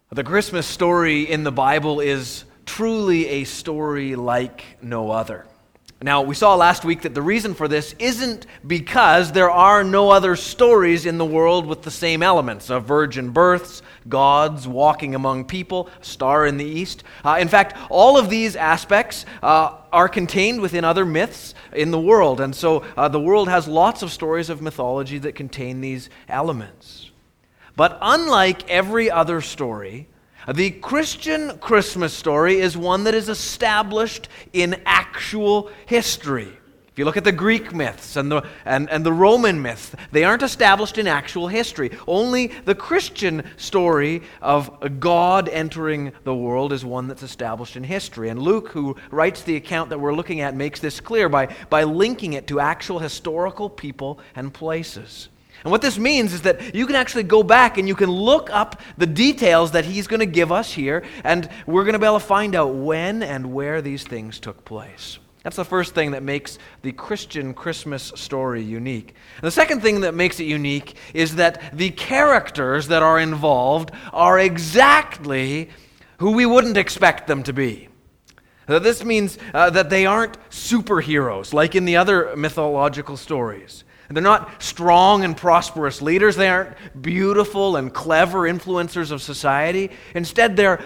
The Christmas story in the Bible is truly a story like no other. Now, we saw last week that the reason for this isn't because there are no other stories in the world with the same elements of virgin births, gods walking among people, a star in the east. In fact, all of these aspects are contained within other myths in the world. And so the world has lots of stories of mythology that contain these elements. But unlike every other story, the Christian Christmas story is one that is established in actual history. If you look at the Greek myths and the Roman myths, they aren't established in actual history. Only the Christian story of God entering the world is one that's established in history. And Luke, who writes the account that we're looking at, makes this clear by linking it to actual historical people and places. And what this means is that you can actually go back and you can look up the details that he's going to give us here, and we're going to be able to find out when and where these things took place. That's the first thing that makes the Christian Christmas story unique. And the second thing that makes it unique is that the characters that are involved are exactly who we wouldn't expect them to be. This means that they aren't superheroes like in the other mythological stories. They're not strong and prosperous leaders. They aren't beautiful and clever influencers of society. Instead, they're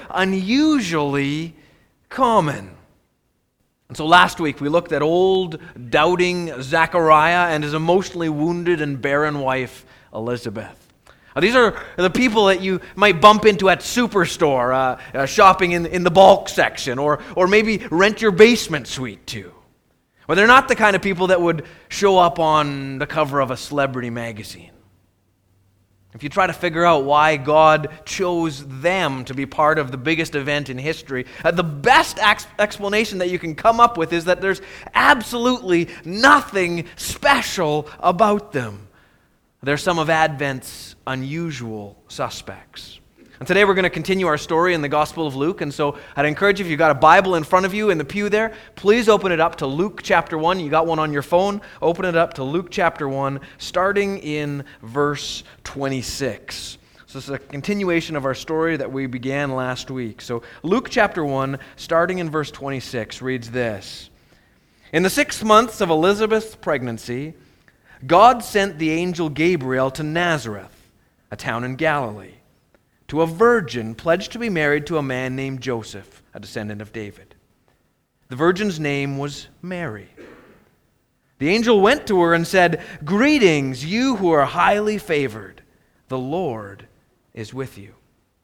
unusually common. And so last week, we looked at old, doubting Zechariah and his emotionally wounded and barren wife, Elizabeth. These are the people that you might bump into at Superstore, shopping in the bulk section, or maybe rent your basement suite to. Well, they're not the kind of people that would show up on the cover of a celebrity magazine. If you try to figure out why God chose them to be part of the biggest event in history, the best explanation that you can come up with is that there's absolutely nothing special about them. They're some of Advent's unusual suspects. And today we're going to continue our story in the Gospel of Luke. And so I'd encourage you, if you've got a Bible in front of you in the pew there, please open it up to Luke chapter 1. You got one on your phone, open it up to Luke chapter 1, starting in verse 26. So this is a continuation of our story that we began last week. So Luke chapter 1, starting in verse 26, reads this. In the 6 months of Elizabeth's pregnancy, God sent the angel Gabriel to Nazareth, a town in Galilee, to a virgin pledged to be married to a man named Joseph, a descendant of David. The virgin's name was Mary. The angel went to her and said, "Greetings, you who are highly favored. The Lord is with you."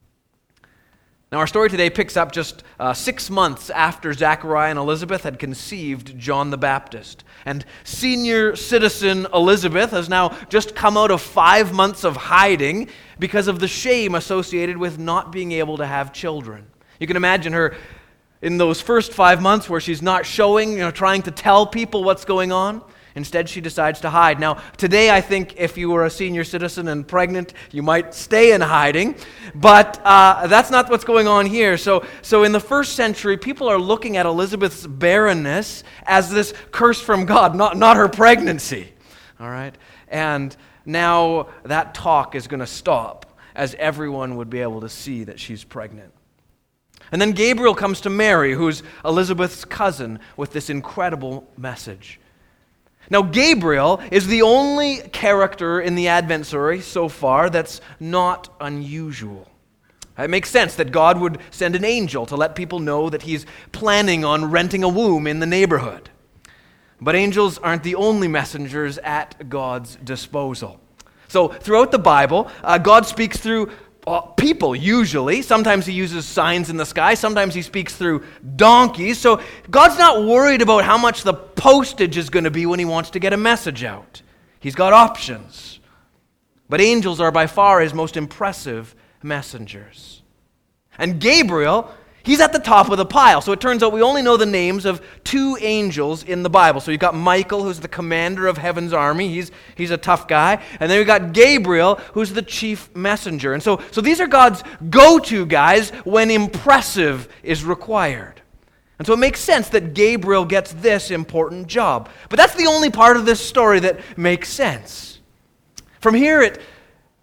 Now, our story today picks up just 6 months after Zechariah and Elizabeth had conceived John the Baptist. And senior citizen Elizabeth has now just come out of 5 months of hiding because of the shame associated with not being able to have children. You can imagine her in those first 5 months where she's not showing, trying to tell people what's going on. Instead, she decides to hide. Now, today, I think if you were a senior citizen and pregnant, you might stay in hiding. But that's not what's going on here. So in the first century, people are looking at Elizabeth's barrenness as this curse from God, not her pregnancy. All right? And now that talk is going to stop as everyone would be able to see that she's pregnant. And then Gabriel comes to Mary, who's Elizabeth's cousin, with this incredible message. Now, Gabriel is the only character in the Advent story so far that's not unusual. It makes sense that God would send an angel to let people know that he's planning on renting a womb in the neighborhood. But angels aren't the only messengers at God's disposal. So, throughout the Bible, God speaks through people, usually. Sometimes he uses signs in the sky. Sometimes he speaks through donkeys. So God's not worried about how much the postage is going to be when he wants to get a message out. He's got options. But angels are by far his most impressive messengers. And Gabriel, he's at the top of the pile. So it turns out we only know the names of 2 angels in the Bible. So you've got Michael, who's the commander of heaven's army. He's a tough guy. And then you've got Gabriel, who's the chief messenger. And so these are God's go-to guys when impressive is required. And so it makes sense that Gabriel gets this important job. But that's the only part of this story that makes sense. From here,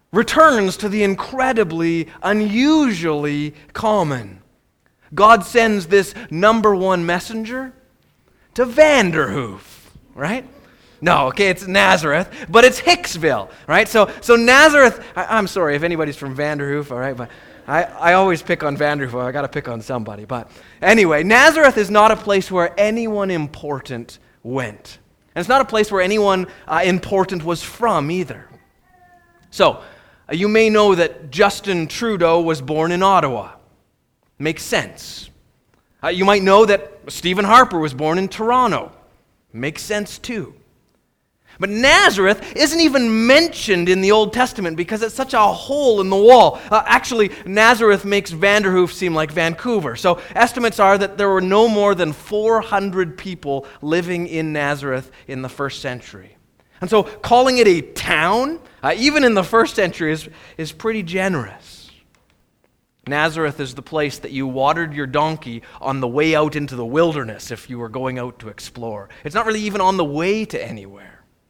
returns to the incredibly, unusually common. God sends this number one messenger to Vanderhoof, right? No, okay, it's Nazareth, but it's Hicksville, right? So Nazareth, I'm sorry if anybody's from Vanderhoof, all right, but I always pick on Vanderhoof. I got to pick on somebody. But anyway, Nazareth is not a place where anyone important went. And it's not a place where anyone important was from either. So, you may know that Justin Trudeau was born in Ottawa. Makes sense. You might know that Stephen Harper was born in Toronto. Makes sense too. But Nazareth isn't even mentioned in the Old Testament because it's such a hole in the wall. Actually, Nazareth makes Vanderhoof seem like Vancouver. So estimates are that there were no more than 400 people living in Nazareth in the first century. And so calling it a town, even in the first century, is pretty generous. Nazareth is the place that you watered your donkey on the way out into the wilderness if you were going out to explore. It's not really even on the way to anywhere.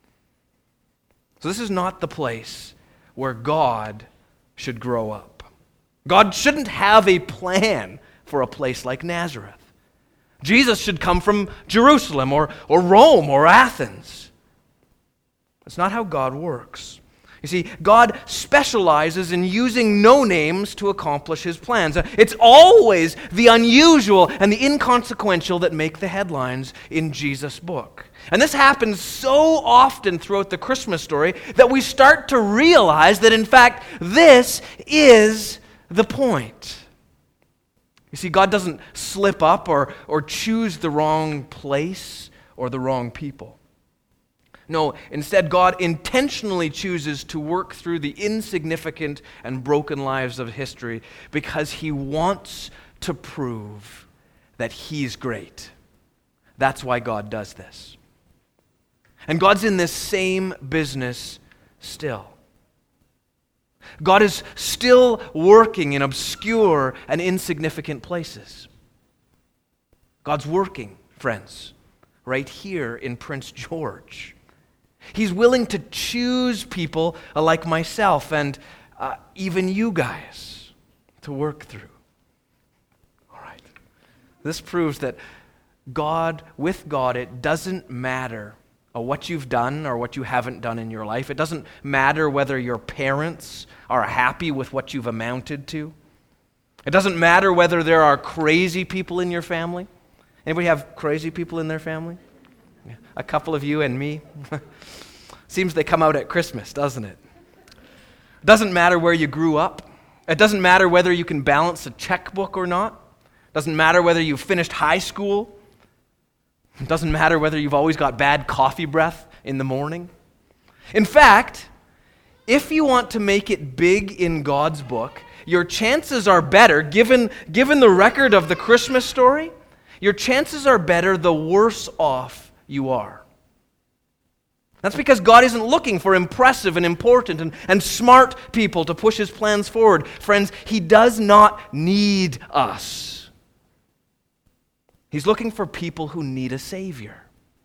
So this is not the place where God should grow up. God shouldn't have a plan for a place like Nazareth. Jesus should come from Jerusalem or Rome or Athens. That's not how God works. You see, God specializes in using no-names to accomplish his plans. It's always the unusual and the inconsequential that make the headlines in Jesus' book. And this happens so often throughout the Christmas story that we start to realize that, in fact, this is the point. You see, God doesn't slip up or choose the wrong place or the wrong people. No, instead, God intentionally chooses to work through the insignificant and broken lives of history because he wants to prove that he's great. That's why God does this. And God's in this same business still. God is still working in obscure and insignificant places. God's working, friends, right here in Prince George. He's willing to choose people like myself and even you guys to work through. All right. This proves that with God, it doesn't matter what you've done or what you haven't done in your life. It doesn't matter whether your parents are happy with what you've amounted to. It doesn't matter whether there are crazy people in your family. Anybody have crazy people in their family? A couple of you and me. Seems they come out at Christmas, doesn't it? It doesn't matter where you grew up. It doesn't matter whether you can balance a checkbook or not. It doesn't matter whether you've finished high school. It doesn't matter whether you've always got bad coffee breath in the morning. In fact, if you want to make it big in God's book, your chances are better, given the record of the Christmas story, your chances are better the worse off you are. That's because God isn't looking for impressive and important and smart people to push his plans forward. Friends, he does not need us. He's looking for people who need a Savior.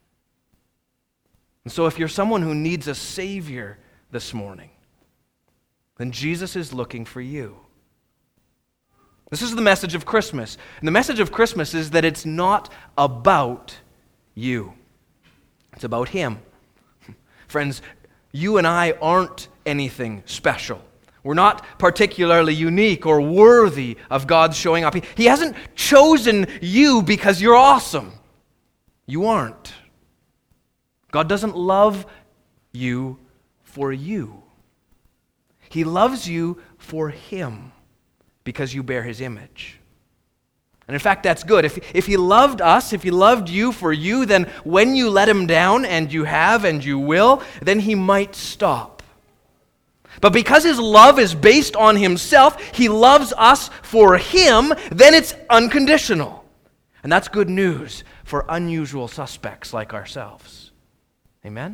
And so if you're someone who needs a Savior this morning, then Jesus is looking for you. This is the message of Christmas. And the message of Christmas is that it's not about you. It's about him. Friends, you and I aren't anything special. We're not particularly unique or worthy of God's showing up. He hasn't chosen you because you're awesome. You aren't. God doesn't love you for you. He loves you for him because you bear his image. And in fact, that's good. If he loved us, if he loved you for you, then when you let him down, and you have and you will, then he might stop. But because his love is based on himself, he loves us for him, then it's unconditional. And that's good news for unusual suspects like ourselves. Amen?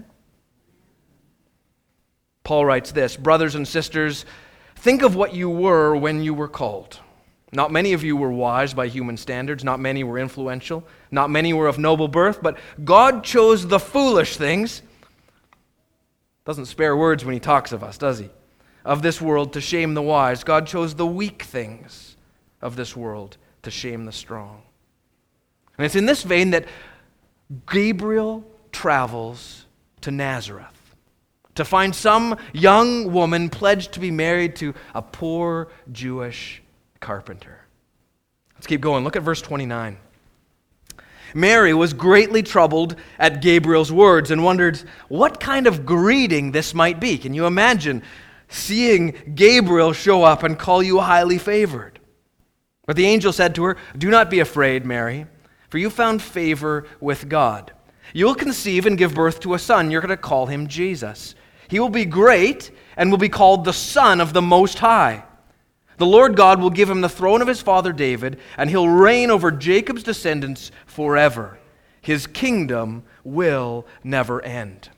Paul writes this, "Brothers and sisters, think of what you were when you were called. Not many of you were wise by human standards. Not many were influential. Not many were of noble birth. But God chose the foolish things." Doesn't spare words when he talks of us, does he? of this world to shame the wise. God chose the weak things of this world to shame the strong. And it's in this vein that Gabriel travels to Nazareth to find some young woman pledged to be married to a poor Jewish carpenter. Let's keep going. Look at verse 29. Mary was greatly troubled at Gabriel's words and wondered what kind of greeting this might be. Can you imagine seeing Gabriel show up and call you highly favored? But the angel said to her, "Do not be afraid, Mary, for you found favor with God. You will conceive and give birth to a son. You're going to call him Jesus. He will be great and will be called the Son of the Most High. The Lord God will give him the throne of his father David, and he'll reign over Jacob's descendants forever. His kingdom will never end."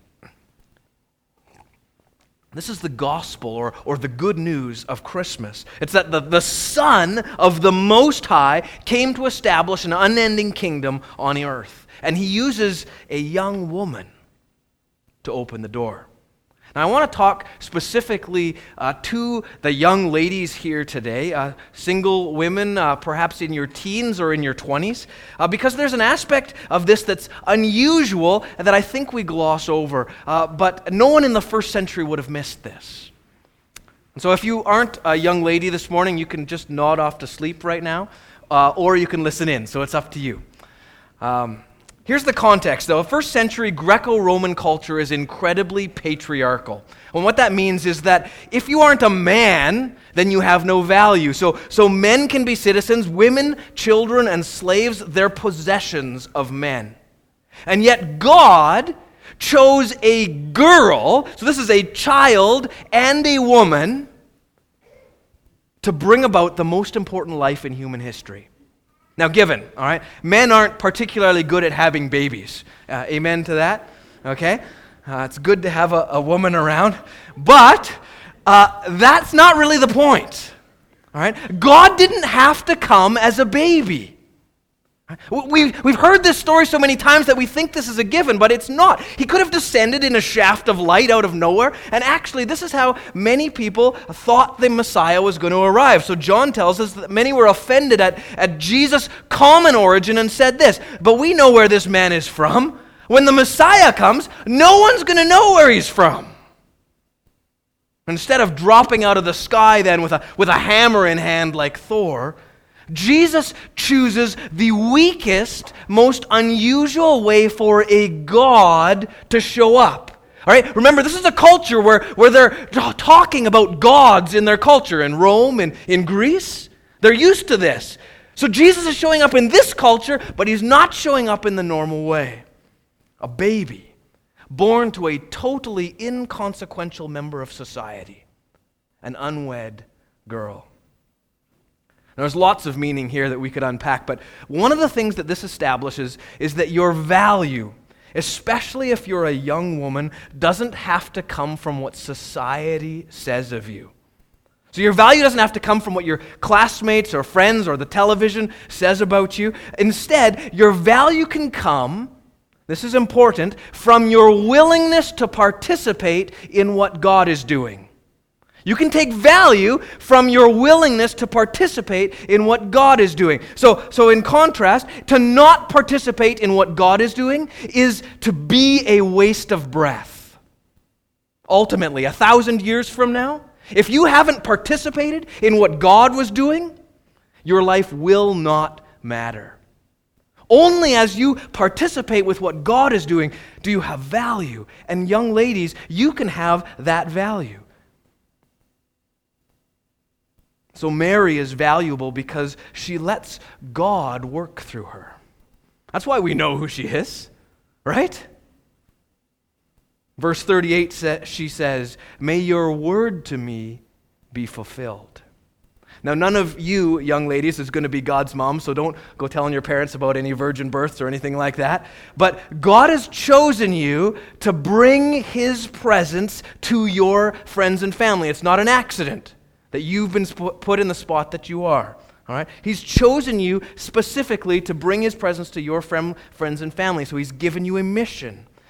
This is the gospel or the good news of Christmas. It's that the Son of the Most High came to establish an unending kingdom on the earth. And he uses a young woman to open the door. Now, I want to talk specifically to the young ladies here today, single women, perhaps in your teens or in your 20s, because there's an aspect of this that's unusual that I think we gloss over, but no one in the first century would have missed this. And so if you aren't a young lady this morning, you can just nod off to sleep right now, or you can listen in, so it's up to you. Here's the context, though. First century Greco-Roman culture is incredibly patriarchal. And what that means is that if you aren't a man, then you have no value. So men can be citizens, women, children, and slaves, they're possessions of men. And yet God chose a girl, so this is a child and a woman, to bring about the most important life in human history. Now, given, all right, men aren't particularly good at having babies. Amen to that? Okay? It's good to have a woman around. But that's not really the point. All right? God didn't have to come as a baby. We've heard this story so many times that we think this is a given, but it's not. He could have descended in a shaft of light out of nowhere, and actually this is how many people thought the Messiah was going to arrive. So John tells us that many were offended at Jesus' common origin and said this, "But we know where this man is from. When the Messiah comes, no one's going to know where he's from." Instead of dropping out of the sky then with a hammer in hand like Thor, Jesus chooses the weakest, most unusual way for a God to show up. All right? Remember, this is a culture where they're talking about gods in their culture. In Rome and in Greece, they're used to this. So Jesus is showing up in this culture, but he's not showing up in the normal way. A baby, born to a totally inconsequential member of society, an unwed girl. There's lots of meaning here that we could unpack, but one of the things that this establishes is that your value, especially if you're a young woman, doesn't have to come from what society says of you. So your value doesn't have to come from what your classmates or friends or the television says about you. Instead, your value can come, this is important, from your willingness to participate in what God is doing. You can take value from your willingness to participate in what God is doing. So in contrast, to not participate in what God is doing is to be a waste of breath. Ultimately, 1,000 years from now, if you haven't participated in what God was doing, your life will not matter. Only as you participate with what God is doing do you have value. And young ladies, you can have that value. So Mary is valuable because she lets God work through her. That's why we know who she is, right? Verse 38, she says, "May your word to me be fulfilled." Now, none of you young ladies is going to be God's mom, so don't go telling your parents about any virgin births or anything like that. But God has chosen you to bring His presence to your friends and family. It's not an accident that you've been put in the spot that you are. All right? He's chosen you specifically to bring His presence to your friends and family. So He's given you a mission.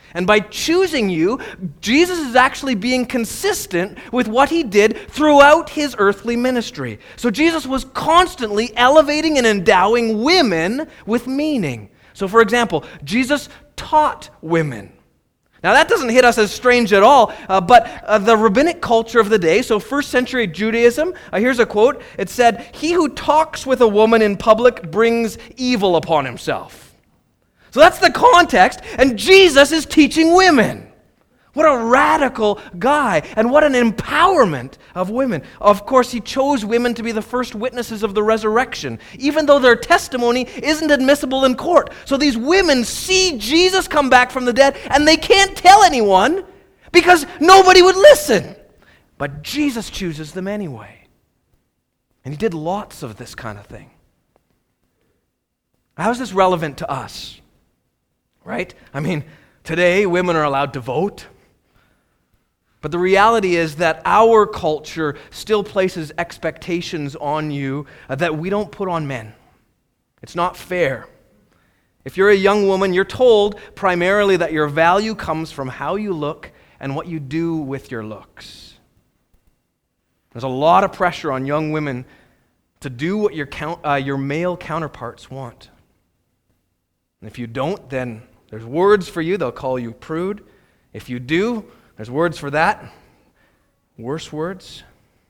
And by choosing you, Jesus is actually being consistent with what he did throughout his earthly ministry. So Jesus was constantly elevating and endowing women with meaning. So for example, Jesus taught women. Now that doesn't hit us as strange at all, but the rabbinic culture of the day, so first century Judaism, here's a quote. It said, "He who talks with a woman in public brings evil upon himself." So that's the context, and Jesus is teaching women. What a radical guy, and what an empowerment of women. Of course, he chose women to be the first witnesses of the resurrection, even though their testimony isn't admissible in court. So these women see Jesus come back from the dead, and they can't tell anyone because nobody would listen. But Jesus chooses them anyway. And he did lots of this kind of thing. How is this relevant to us? Right? I mean, today women are allowed to vote. But the reality is that our culture still places expectations on you that we don't put on men. It's not fair. If you're a young woman, you're told primarily that your value comes from how you look and what you do with your looks. There's a lot of pressure on young women to do what your male counterparts want. And if you don't, then there's words for you. They'll call you prude. If you do, there's words for that. Worse words.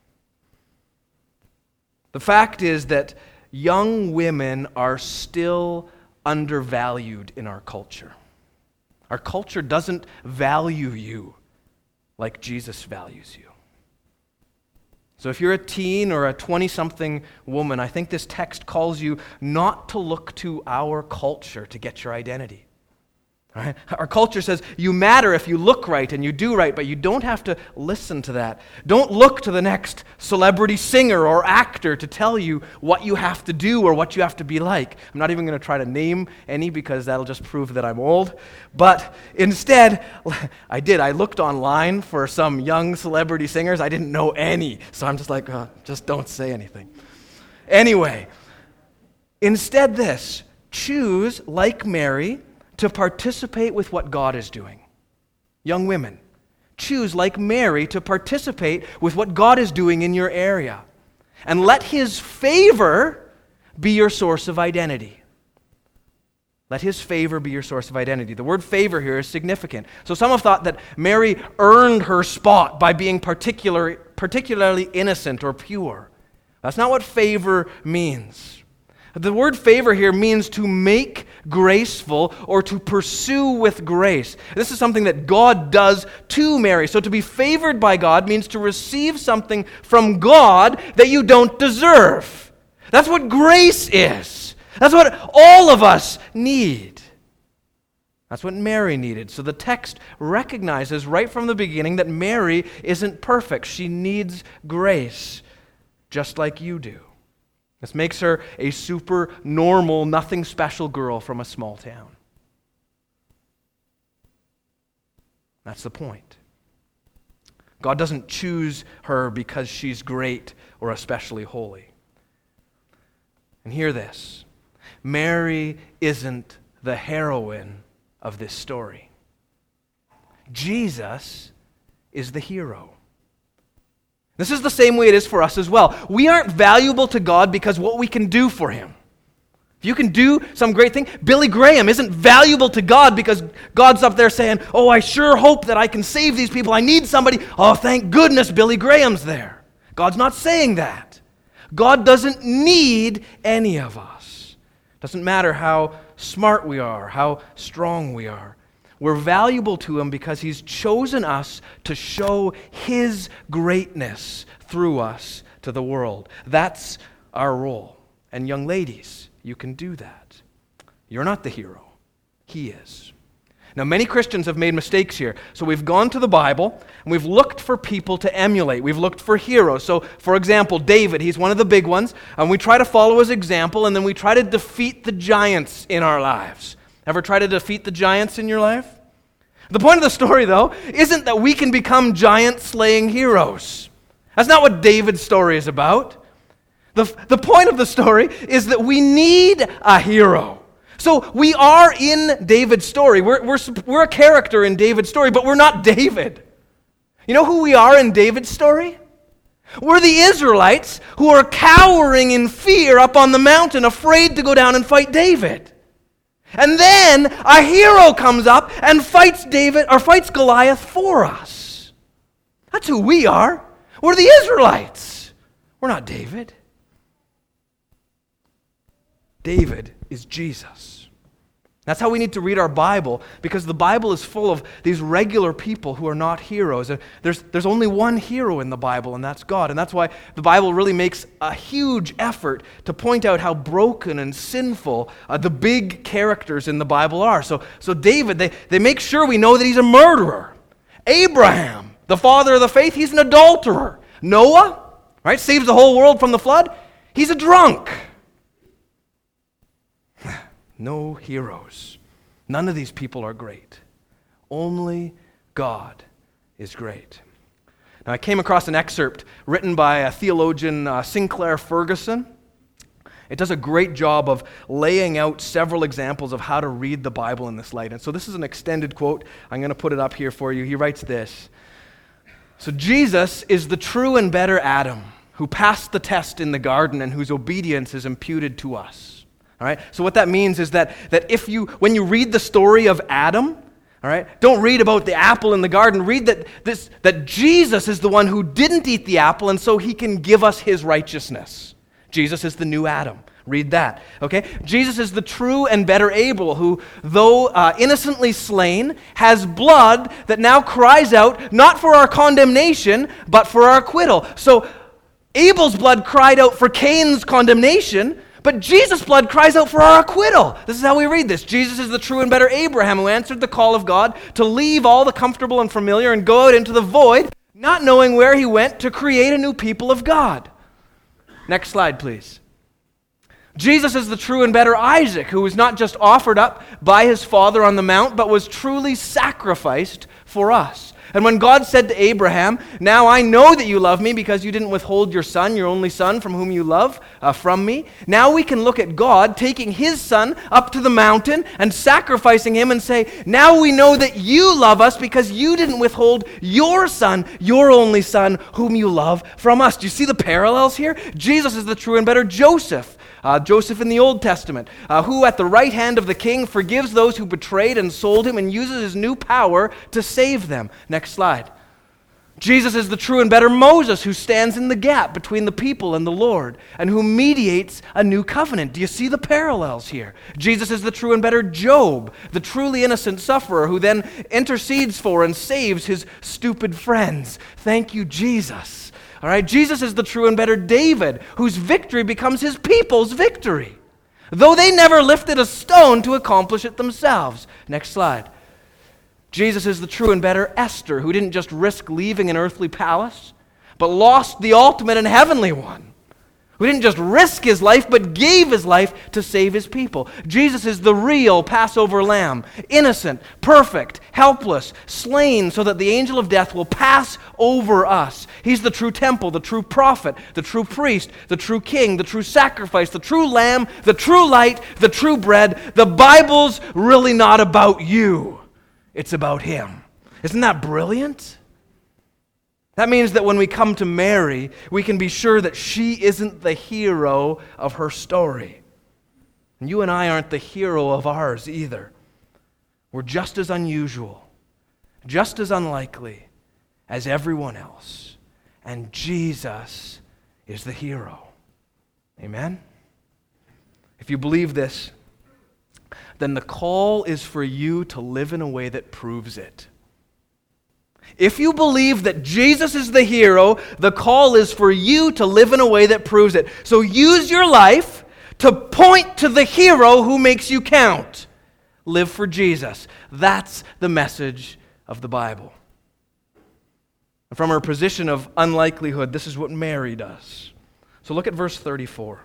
The fact is that young women are still undervalued in our culture. Our culture doesn't value you like Jesus values you. So if you're a teen or a 20-something woman, I think this text calls you not to look to our culture to get your identity. Right? Our culture says you matter if you look right and you do right, but you don't have to listen to that. Don't look to the next celebrity singer or actor to tell you what you have to do or what you have to be like. I'm not even going to try to name any because that'll just prove that I'm old. But instead, I looked online for some young celebrity singers. I didn't know any, so I'm just like, just don't say anything. Anyway, instead choose, like Mary, to participate with what God is doing. Young women, choose, like Mary, to participate with what God is doing in your area. And let his favor be your source of identity. Let his favor be your source of identity. The word favor here is significant. So some have thought that Mary earned her spot by being particularly innocent or pure. That's not what favor means. The word favor here means to make graceful or to pursue with grace. This is something that God does to Mary. So to be favored by God means to receive something from God that you don't deserve. That's what grace is. That's what all of us need. That's what Mary needed. So the text recognizes right from the beginning that Mary isn't perfect. She needs grace, just like you do. This makes her a super normal, nothing special girl from a small town. That's the point. God doesn't choose her because she's great or especially holy. And hear this. Mary isn't the heroine of this story. Jesus is the hero. This is the same way it is for us as well. We aren't valuable to God because what we can do for him. If you can do some great thing, Billy Graham isn't valuable to God because God's up there saying, "Oh, I sure hope that I can save these people. I need somebody. Oh, thank goodness Billy Graham's there." God's not saying that. God doesn't need any of us. Doesn't matter how smart we are, how strong we are. We're valuable to him because he's chosen us to show his greatness through us to the world. That's our role. And young ladies, you can do that. You're not the hero. He is. Now, many Christians have made mistakes here. So we've gone to the Bible, and we've looked for people to emulate. We've looked for heroes. So, for example, David, he's one of the big ones, and we try to follow his example, and then we try to defeat the giants in our lives. Ever try to defeat the giants in your life? The point of the story, though, isn't that we can become giant-slaying heroes. That's not what David's story is about. The point of the story is that we need a hero. So we are in David's story. We're a character in David's story, but we're not David. You know who we are in David's story? We're the Israelites who are cowering in fear up on the mountain, afraid to go down and fight David. And then a hero comes up and fights Goliath for us. That's who we are. We're the Israelites. We're not David. David is Jesus. That's how we need to read our Bible, because the Bible is full of these regular people who are not heroes. There's only one hero in the Bible, and that's God. And that's why the Bible really makes a huge effort to point out how broken and sinful the big characters in the Bible are. So David, they make sure we know that he's a murderer. Abraham, the father of the faith, he's an adulterer. Noah, right, saves the whole world from the flood. He's a drunk. No heroes. None of these people are great. Only God is great. Now, I came across an excerpt written by a theologian, Sinclair Ferguson. It does a great job of laying out several examples of how to read the Bible in this light. And so this is an extended quote. I'm going to put it up here for you. He writes this. So Jesus is the true and better Adam who passed the test in the garden and whose obedience is imputed to us. All right? So what that means is that when you read the story of Adam, all right, don't read about the apple in the garden. Read that Jesus is the one who didn't eat the apple, and so he can give us his righteousness. Jesus is the new Adam. Read that. Okay? Jesus is the true and better Abel, who, though innocently slain, has blood that now cries out not for our condemnation, but for our acquittal. So Abel's blood cried out for Cain's condemnation, but Jesus' blood cries out for our acquittal. This is how we read this. Jesus is the true and better Abraham who answered the call of God to leave all the comfortable and familiar and go out into the void, not knowing where he went, to create a new people of God. Next slide, please. Jesus is the true and better Isaac, who was not just offered up by his father on the mount, but was truly sacrificed for us. And when God said to Abraham, "Now I know that you love me because you didn't withhold your son, your only son, from whom you love, from me," now we can look at God taking his son up to the mountain and sacrificing him and say, "Now we know that you love us because you didn't withhold your son, your only son, whom you love, from us." Do you see the parallels here? Jesus is the true and better Joseph. Joseph in the Old Testament, who at the right hand of the king forgives those who betrayed and sold him and uses his new power to save them. Next slide. Jesus is the true and better Moses, who stands in the gap between the people and the Lord and who mediates a new covenant. Do you see the parallels here? Jesus is the true and better Job, the truly innocent sufferer who then intercedes for and saves his stupid friends. Thank you, Jesus. All right, Jesus is the true and better David, whose victory becomes his people's victory, though they never lifted a stone to accomplish it themselves. Next slide. Jesus is the true and better Esther, who didn't just risk leaving an earthly palace, but lost the ultimate and heavenly one. Who didn't just risk his life, but gave his life to save his people. Jesus is the real Passover lamb, innocent, perfect, helpless, slain so that the angel of death will pass over us. He's the true temple, the true prophet, the true priest, the true king, the true sacrifice, the true lamb, the true light, the true bread. The Bible's really not about you. It's about him. Isn't that brilliant? That means that when we come to Mary, we can be sure that she isn't the hero of her story. And you and I aren't the hero of ours either. We're just as unusual, just as unlikely as everyone else. And Jesus is the hero. Amen? If you believe this, then the call is for you to live in a way that proves it. If you believe that Jesus is the hero, the call is for you to live in a way that proves it. So use your life to point to the hero who makes you count. Live for Jesus. That's the message of the Bible. And from her position of unlikelihood, this is what Mary does. So look at verse 34.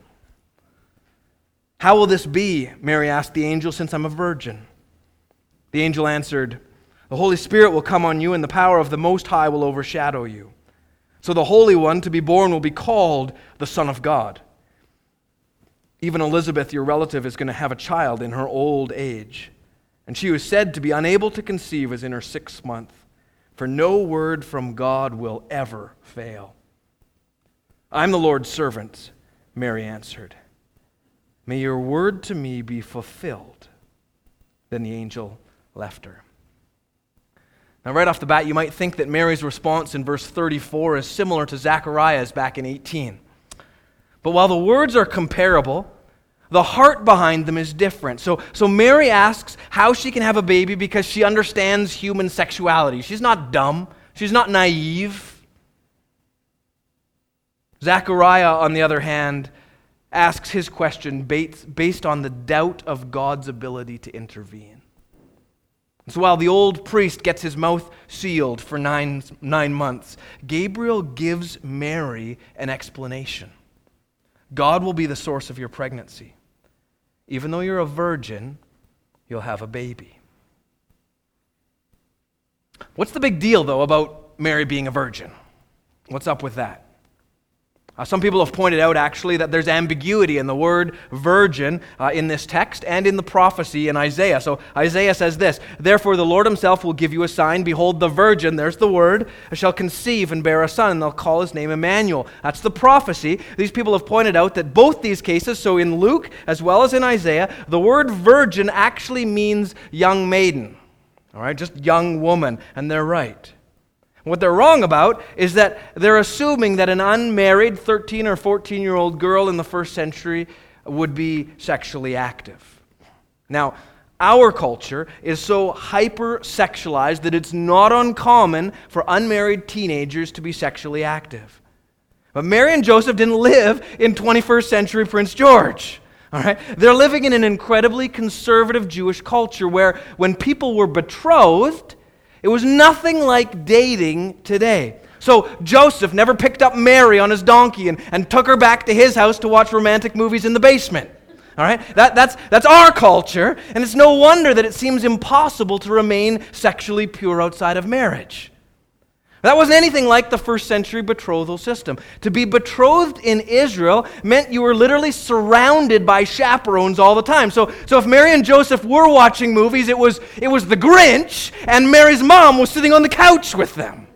"How will this be?" Mary asked the angel, "since I'm a virgin?" The angel answered, "The Holy Spirit will come on you, and the power of the Most High will overshadow you. So the Holy One to be born will be called the Son of God. Even Elizabeth, your relative, is going to have a child in her old age. And she was said to be unable to conceive is in her 6th month. For no word from God will ever fail. I'm the Lord's servant, Mary answered. May your word to me be fulfilled. Then the angel left her. Now, right off the bat, you might think that Mary's response in verse 34 is similar to Zechariah's back in 18. But while the words are comparable, the heart behind them is different. So Mary asks how she can have a baby because she understands human sexuality. She's not dumb. She's not naive. Zechariah, on the other hand, asks his question based on the doubt of God's ability to intervene. So while the old priest gets his mouth sealed for nine months, Gabriel gives Mary an explanation. God will be the source of your pregnancy. Even though you're a virgin, you'll have a baby. What's the big deal, though, about Mary being a virgin? What's up with that? Some people have pointed out, actually, that there's ambiguity in the word virgin in this text and in the prophecy in Isaiah. So Isaiah says this, "Therefore the Lord himself will give you a sign. Behold, the virgin," there's the word, "shall conceive and bear a son, and they'll call his name Emmanuel." That's the prophecy. These people have pointed out that both these cases, so in Luke as well as in Isaiah, the word virgin actually means young maiden. All right, just young woman, and they're right. What they're wrong about is that they're assuming that an unmarried 13 or 14-year-old girl in the first century would be sexually active. Now, our culture is so hyper-sexualized that it's not uncommon for unmarried teenagers to be sexually active. But Mary and Joseph didn't live in 21st century Prince George. All right? They're living in an incredibly conservative Jewish culture where when people were betrothed, it was nothing like dating today. So Joseph never picked up Mary on his donkey and took her back to his house to watch romantic movies in the basement. All right? That's our culture, and it's no wonder that it seems impossible to remain sexually pure outside of marriage. That wasn't anything like the first century betrothal system. To be betrothed in Israel meant you were literally surrounded by chaperones all the time. So if Mary and Joseph were watching movies, it was the Grinch, and Mary's mom was sitting on the couch with them.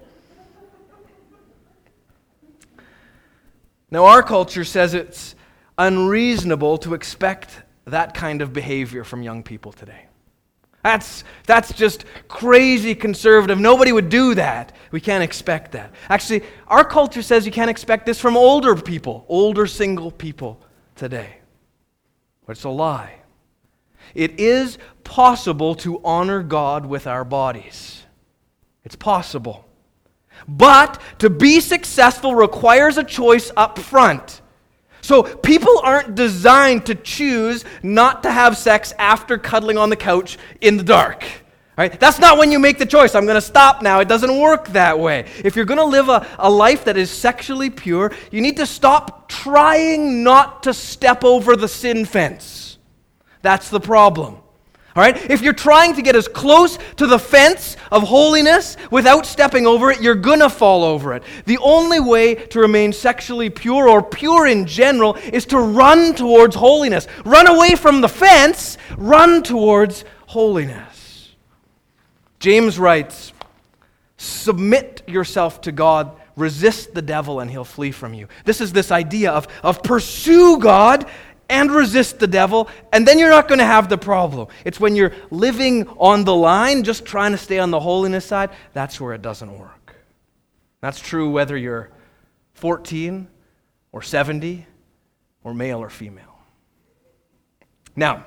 Now, our culture says it's unreasonable to expect that kind of behavior from young people today. That's just crazy conservative. Nobody would do that. We can't expect that. Actually, our culture says you can't expect this from older people, older single people today. But it's a lie. It is possible to honor God with our bodies. It's possible. But to be successful requires a choice up front. So people aren't designed to choose not to have sex after cuddling on the couch in the dark. Right? That's not when you make the choice. I'm going to stop now. It doesn't work that way. If you're going to live a life that is sexually pure, you need to stop trying not to step over the sin fence. That's the problem. All right? If you're trying to get as close to the fence of holiness without stepping over it, you're going to fall over it. The only way to remain sexually pure or pure in general is to run towards holiness. Run away from the fence, run towards holiness. James writes, "Submit yourself to God, resist the devil, and he'll flee from you." This is this idea of pursue God and resist the devil, and then you're not going to have the problem. It's when you're living on the line, just trying to stay on the holiness side, that's where it doesn't work. That's true whether you're 14 or 70 or male or female. Now,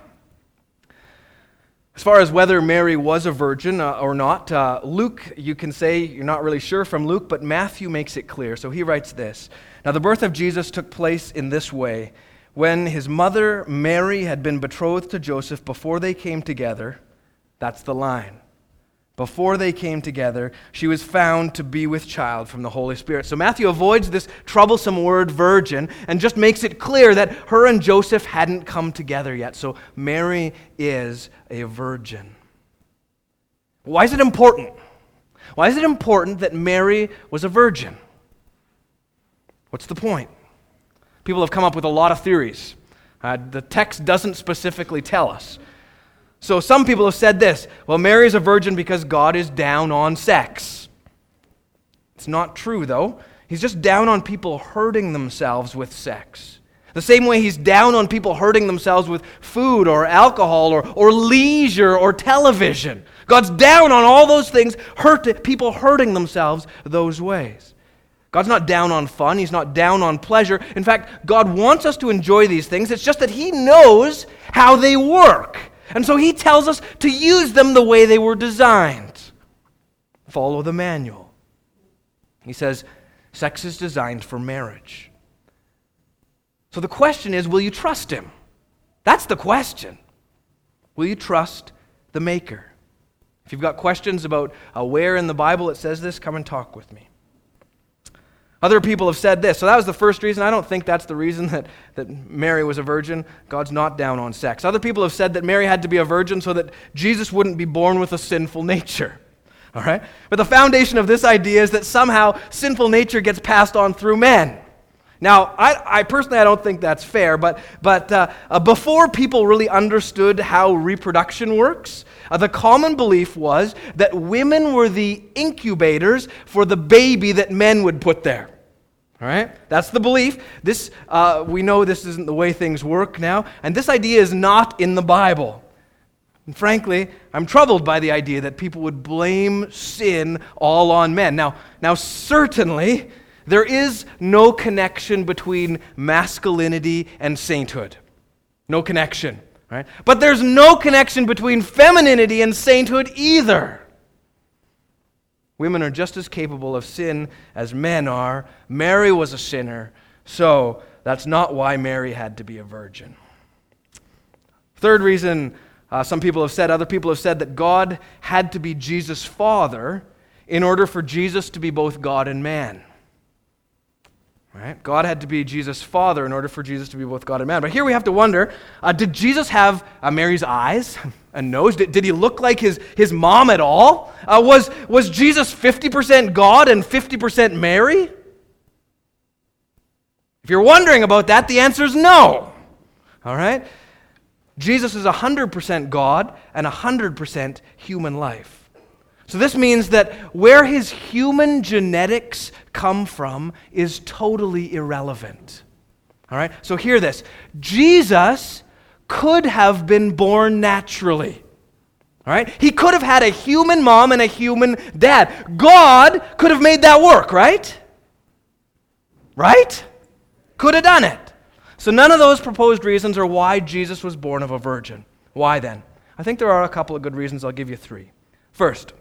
as far as whether Mary was a virgin or not, Luke, you can say you're not really sure from Luke, but Matthew makes it clear. So he writes this, "Now the birth of Jesus took place in this way. When his mother Mary had been betrothed to Joseph before they came together," that's the line, "before they came together, she was found to be with child from the Holy Spirit." So Matthew avoids this troublesome word virgin and just makes it clear that her and Joseph hadn't come together yet. So Mary is a virgin. Why is it important? Why is it important that Mary was a virgin? What's the point? People have come up with a lot of theories. The text doesn't specifically tell us. So some people have said this, well, Mary is a virgin because God is down on sex. It's not true, though. He's just down on people hurting themselves with sex. The same way he's down on people hurting themselves with food or alcohol or leisure or television. God's down on all those things, people hurting themselves those ways. God's not down on fun. He's not down on pleasure. In fact, God wants us to enjoy these things. It's just that he knows how they work. And so he tells us to use them the way they were designed. Follow the manual. He says, sex is designed for marriage. So the question is, will you trust him? That's the question. Will you trust the Maker? If you've got questions about where in the Bible it says this, come and talk with me. Other people have said this. So that was the first reason. I don't think that's the reason that Mary was a virgin. God's not down on sex. Other people have said that Mary had to be a virgin so that Jesus wouldn't be born with a sinful nature. All right? But the foundation of this idea is that somehow sinful nature gets passed on through men. Now, I personally, I don't think that's fair, but before people really understood how reproduction works, the common belief was that women were the incubators for the baby that men would put there. All right? That's the belief. We know this isn't the way things work now, and this idea is not in the Bible. And frankly, I'm troubled by the idea that people would blame sin all on men. Now certainly, there is no connection between masculinity and sainthood. No connection, right? But there's no connection between femininity and sainthood either. Women are just as capable of sin as men are. Mary was a sinner, so that's not why Mary had to be a virgin. Third reason, other people have said that God had to be Jesus' father in order for Jesus to be both God and man. Right? God had to be Jesus' father in order for Jesus to be both God and man. But here we have to wonder, did Jesus have Mary's eyes and nose? Did he look like his mom at all? Was Jesus 50% God and 50% Mary? If you're wondering about that, the answer is no. All right? Jesus is 100% God and 100% human life. So this means that where his human genetics come from is totally irrelevant. All right? So hear this. Jesus could have been born naturally. All right? He could have had a human mom and a human dad. God could have made that work, right? Right? Could have done it. So none of those proposed reasons are why Jesus was born of a virgin. Why then? I think there are a couple of good reasons. I'll give you three. First,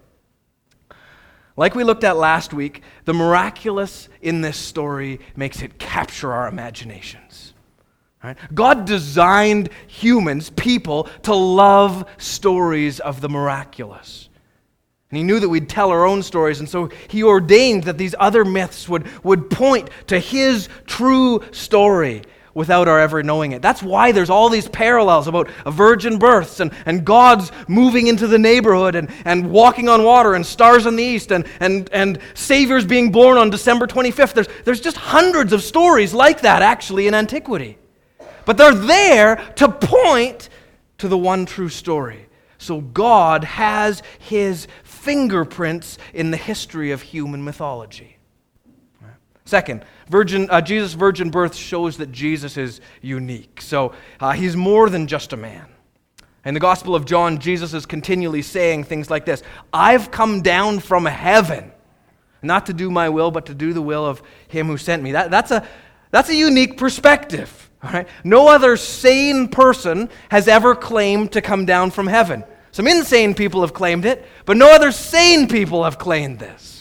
like we looked at last week, the miraculous in this story makes it capture our imaginations. Right? God designed humans, people, to love stories of the miraculous. And he knew that we'd tell our own stories, and so he ordained that these other myths would point to his true story without our ever knowing it. That's why there's all these parallels about virgin births and God's moving into the neighborhood and walking on water and stars in the east and saviors being born on December 25th. There's just hundreds of stories like that actually in antiquity. But they're there to point to the one true story. So God has his fingerprints in the history of human mythology. Second, Jesus' virgin birth shows that Jesus is unique. So he's more than just a man. In the Gospel of John, Jesus is continually saying things like this: I've come down from heaven, not to do my will, but to do the will of him who sent me. That's a unique perspective. All right? No other sane person has ever claimed to come down from heaven. Some insane people have claimed it, but no other sane people have claimed this.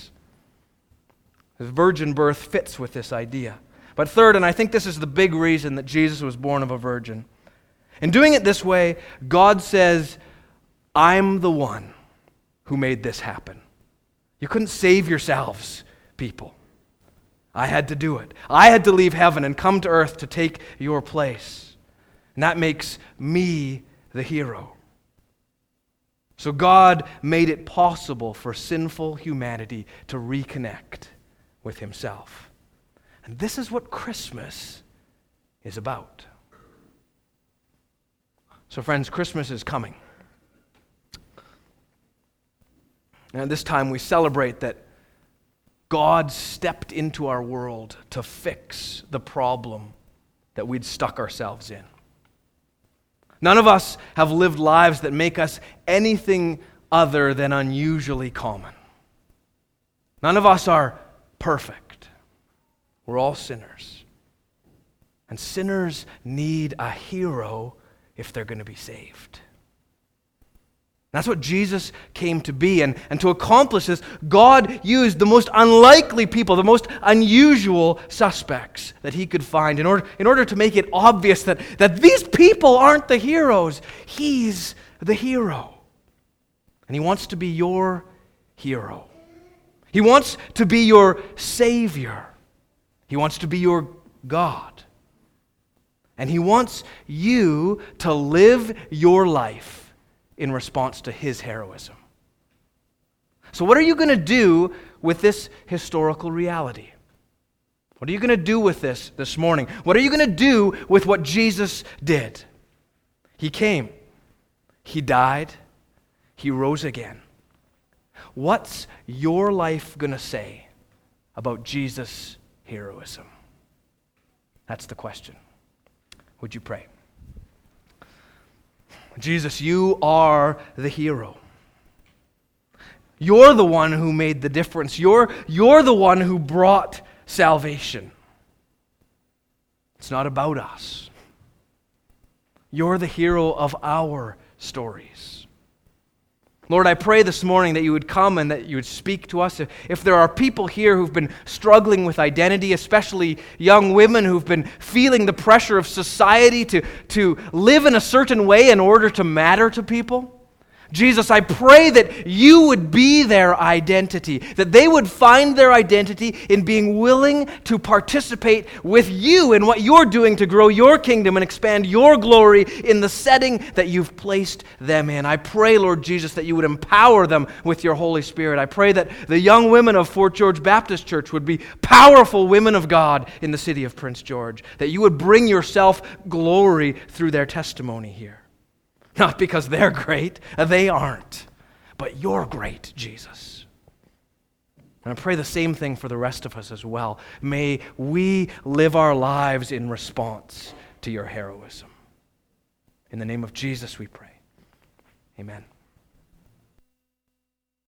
His virgin birth fits with this idea. But third, and I think this is the big reason that Jesus was born of a virgin, in doing it this way, God says, I'm the one who made this happen. You couldn't save yourselves, people. I had to do it. I had to leave heaven and come to earth to take your place. And that makes me the hero. So God made it possible for sinful humanity to reconnect with himself. And this is what Christmas is about. So friends, Christmas is coming. And at this time we celebrate that God stepped into our world to fix the problem that we'd stuck ourselves in. None of us have lived lives that make us anything other than unusually common. None of us are perfect. We're all sinners. And sinners need a hero if they're going to be saved. That's what Jesus came to be. And to accomplish this, God used the most unlikely people, the most unusual suspects that he could find in order to make it obvious that these people aren't the heroes. He's the hero. And he wants to be your hero. He wants to be your Savior. He wants to be your God. And he wants you to live your life in response to his heroism. So what are you going to do with this historical reality? What are you going to do with this morning? What are you going to do with what Jesus did? He came. He died. He rose again. What's your life going to say about Jesus' heroism? That's the question. Would you pray? Jesus, you are the hero. You're the one who made the difference. You're the one who brought salvation. It's not about us. You're the hero of our stories. Lord, I pray this morning that you would come and that you would speak to us. If there are people here who've been struggling with identity, especially young women who've been feeling the pressure of society to live in a certain way in order to matter to people, Jesus, I pray that you would be their identity, that they would find their identity in being willing to participate with you in what you're doing to grow your kingdom and expand your glory in the setting that you've placed them in. I pray, Lord Jesus, that you would empower them with your Holy Spirit. I pray that the young women of Fort George Baptist Church would be powerful women of God in the city of Prince George, that you would bring yourself glory through their testimony here. Not because they're great, they aren't, but you're great, Jesus. And I pray the same thing for the rest of us as well. May we live our lives in response to your heroism. In the name of Jesus we pray. Amen.